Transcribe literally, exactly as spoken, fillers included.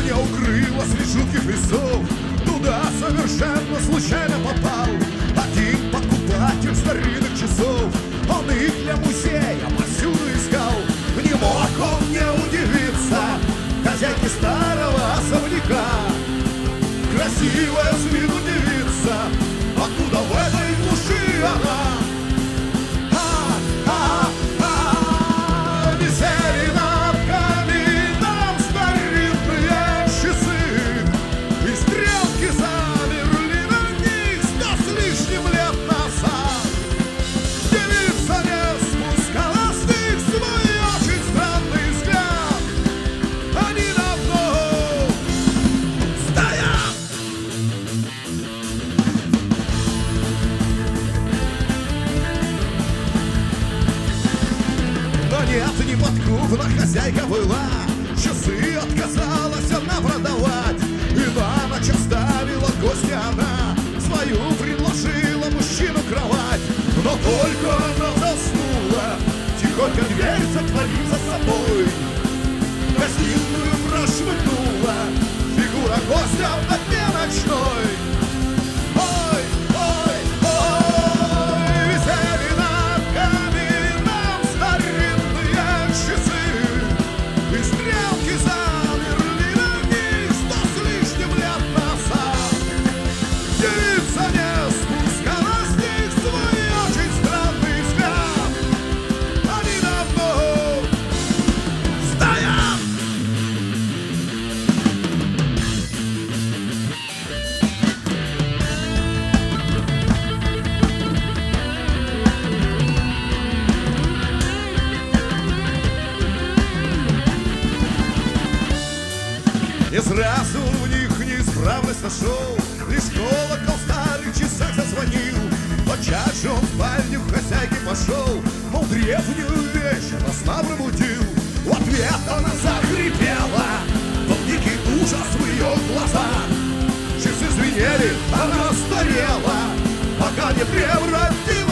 Меня укрыло среди жутких лесов. Туда совершенно случайно попал один покупатель старинных часов. Он их для музея повсюду искал. Не мог он не удивиться хозяйке старого особняка. Красивая с виду девица, откуда в этой глуши она? Нет, не подкупна хозяйка была, часы отказалась она продавать. И на ночь оставила гостя она, свою предложила мужчину кровать. Но только она заснула, тихонько дверь затворив за собой. В гостиную прошмыгнула фигура гостя в окне ночной. Ой, ой, ой, висели над камином старинные часы, и стрелки замерли на них сто с лишним лет назад. Девица не спускала с них свой очень странный взгляд. Они давно стоят. И сразу в них неисправность нашел, лишь колокол в старых часах зазвонил. Тотчас же он в спальню хозяйки пошел, мол, древнюю вещь она сна пробудил. В ответ она захрипела, был дикий ужас в ее глазах. Часы звенели, она старела, пока не превратилась